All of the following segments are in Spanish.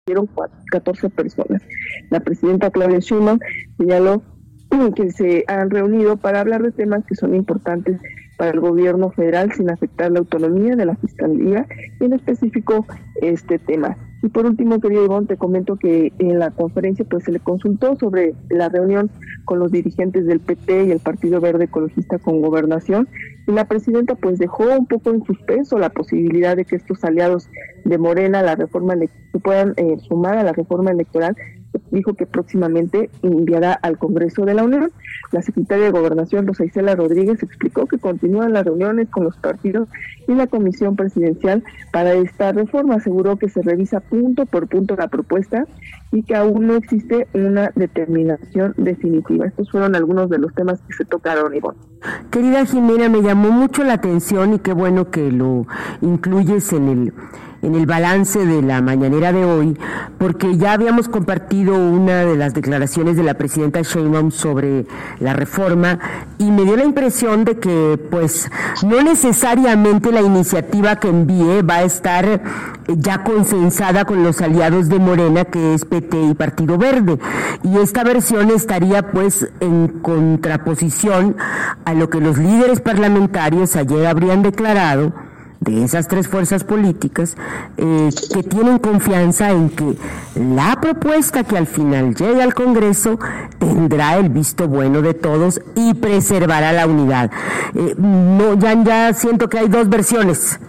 asistieron 14 personas. La presidenta Claudia Sheinbaum señaló que se han reunido para hablar de temas que son importantes para el gobierno federal sin afectar la autonomía de la Fiscalía y en específico este tema. Y por último, querido Ivonne, te comento que en la conferencia pues se le consultó sobre la reunión con los dirigentes del PT y el Partido Verde Ecologista con Gobernación, y la presidenta pues dejó un poco en suspenso la posibilidad de que estos aliados de Morena se puedan sumar a la reforma electoral. Dijo que próximamente enviará al Congreso de la Unión. La secretaria de Gobernación, Rosa Isela Rodríguez, explicó que continúan las reuniones con los partidos y la comisión presidencial para esta reforma. Aseguró que se revisa punto por punto la propuesta y que aún no existe una determinación definitiva. Estos fueron algunos de los temas que se tocaron, Ivonne. Querida Jimena, me llamó mucho la atención y qué bueno que lo incluyes en el balance de la mañanera de hoy, porque ya habíamos compartido una de las declaraciones de la presidenta Sheinbaum sobre la reforma y me dio la impresión de que pues no necesariamente la iniciativa que envíe va a estar ya consensada con los aliados de Morena, que es PT y Partido Verde, y esta versión estaría pues en contraposición a lo que los líderes parlamentarios ayer habrían declarado de esas tres fuerzas políticas que tienen confianza en que la propuesta que al final llegue al Congreso tendrá el visto bueno de todos y preservará la unidad. No, ya siento que hay dos versiones.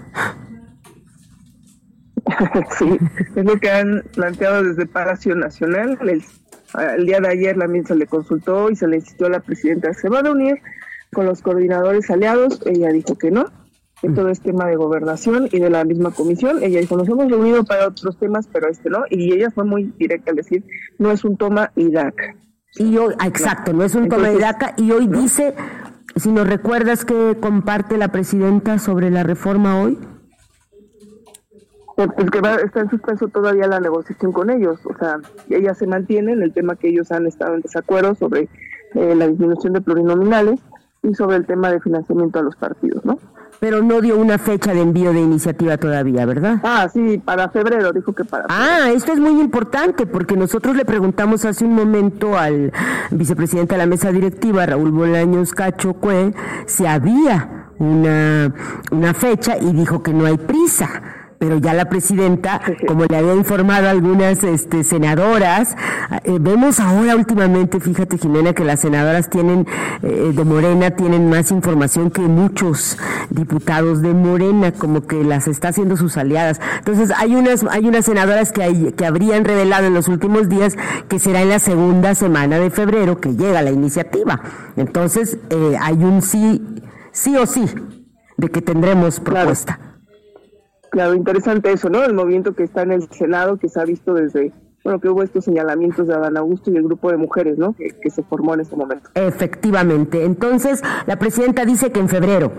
Sí, es lo que han planteado desde Palacio Nacional. El día de ayer también se le consultó y se le insistió a la presidenta, ¿se va a reunir con los coordinadores aliados? Ella dijo que no, que todo es tema de gobernación y de la misma comisión. Ella dijo, nos hemos reunido para otros temas, pero no, y ella fue muy directa al decir, no es un toma y daca. Y hoy, exacto, no es un toma y daca, y hoy ¿no? Dice, si nos recuerdas que comparte la presidenta sobre la reforma hoy. Pues que está en suspenso todavía la negociación con ellos, o sea, ella se mantiene en el tema que ellos han estado en desacuerdo sobre la disminución de plurinominales y sobre el tema de financiamiento a los partidos, ¿no? Pero no dio una fecha de envío de iniciativa todavía, ¿verdad? Sí, para febrero, dijo que para febrero. Esto es muy importante, porque nosotros le preguntamos hace un momento al vicepresidente de la mesa directiva, Raúl Bolaños Cacho Cue, si había una fecha y dijo que no hay prisa. Pero ya la presidenta, como le había informado a algunas senadoras, vemos ahora últimamente, fíjate Jimena, que las senadoras tienen de Morena tienen más información que muchos diputados de Morena, como que las está haciendo sus aliadas. Entonces hay unas senadoras que habrían revelado en los últimos días que será en la segunda semana de febrero que llega la iniciativa. Entonces hay un sí o sí de que tendremos propuesta. Claro, interesante eso, ¿no? El movimiento que está en el Senado, que se ha visto desde, que hubo estos señalamientos de Adán Augusto y el grupo de mujeres, ¿no? Que se formó en ese momento. Efectivamente. Entonces, la presidenta dice que en febrero.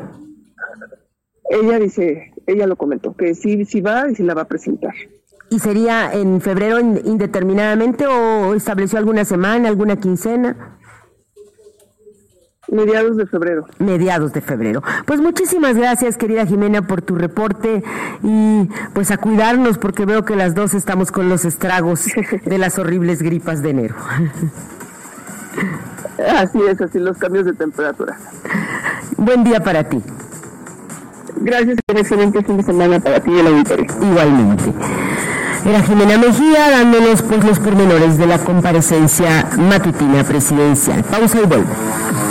Ella lo comentó, que sí va y sí la va a presentar. ¿Y sería en febrero indeterminadamente o estableció alguna semana, alguna quincena? Mediados de febrero. Pues muchísimas gracias, querida Jimena, por tu reporte y pues a cuidarnos porque veo que las dos estamos con los estragos de las horribles gripas de enero. Así los cambios de temperatura. Buen día para ti. Gracias, un excelente fin de semana para ti y el auditorio. Igualmente. Era Jimena Mejía dándonos pues los pormenores de la comparecencia matutina presidencial. Pausa y vuelvo.